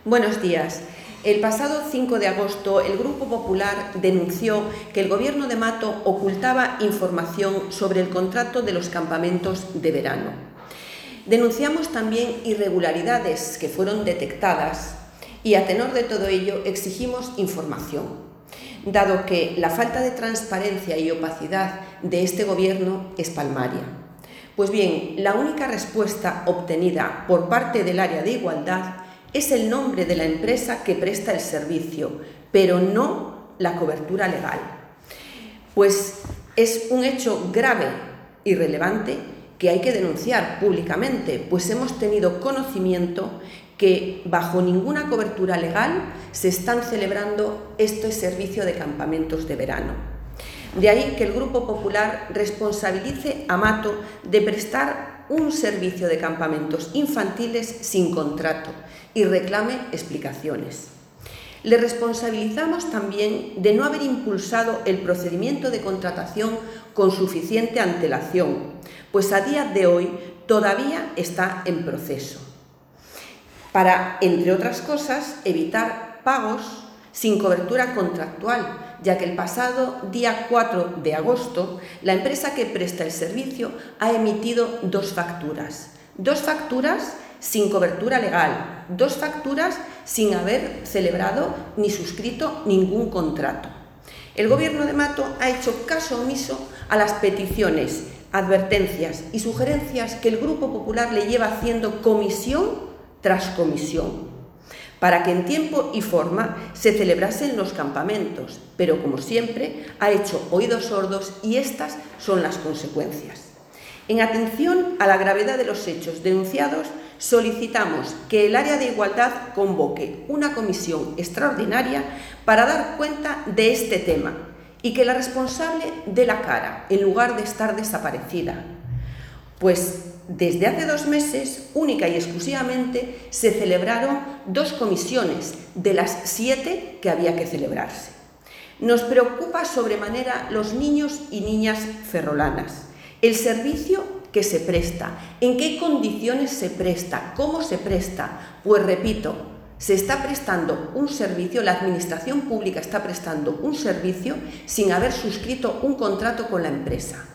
Buenos días. El pasado 5 de agosto, el Grupo Popular denunció que el Gobierno de Mato ocultaba información sobre el contrato de los campamentos de verano. Denunciamos también irregularidades que fueron detectadas y, a tenor de todo ello, exigimos información, dado que la falta de transparencia y opacidad de este Gobierno es palmaria. Pues bien, la única respuesta obtenida por parte del área de Igualdad es el nombre de la empresa que presta el servicio, pero no la cobertura legal. Pues es un hecho grave y relevante que hay que denunciar públicamente, pues hemos tenido conocimiento que bajo ninguna cobertura legal se están celebrando este servicio de campamentos de verano. De ahí que el Grupo Popular responsabilice a Mato de prestar un servicio de campamentos infantiles sin contrato y reclame explicaciones. Le responsabilizamos también de no haber impulsado el procedimiento de contratación con suficiente antelación, pues a día de hoy todavía está en proceso, para, entre otras cosas, evitar pagos sin cobertura contractual, ya que el pasado día 4 de agosto la empresa que presta el servicio ha emitido dos facturas sin cobertura legal, dos facturas sin haber celebrado ni suscrito ningún contrato. El Gobierno de Mato ha hecho caso omiso a las peticiones, advertencias y sugerencias que el Grupo Popular le lleva haciendo comisión tras comisión, para que en tiempo y forma se celebrasen los campamentos, pero como siempre ha hecho oídos sordos y estas son las consecuencias. En atención a la gravedad de los hechos denunciados, solicitamos que el área de Igualdad convoque una comisión extraordinaria para dar cuenta de este tema y que la responsable dé la cara en lugar de estar desaparecida, pues desde hace 2 meses, única y exclusivamente, se celebraron 2 comisiones de las 7 que había que celebrarse. Nos preocupa sobremanera los niños y niñas ferrolanas, el servicio que se presta, en qué condiciones se presta, cómo se presta. Pues repito, se está prestando un servicio, la Administración Pública está prestando un servicio sin haber suscrito un contrato con la empresa.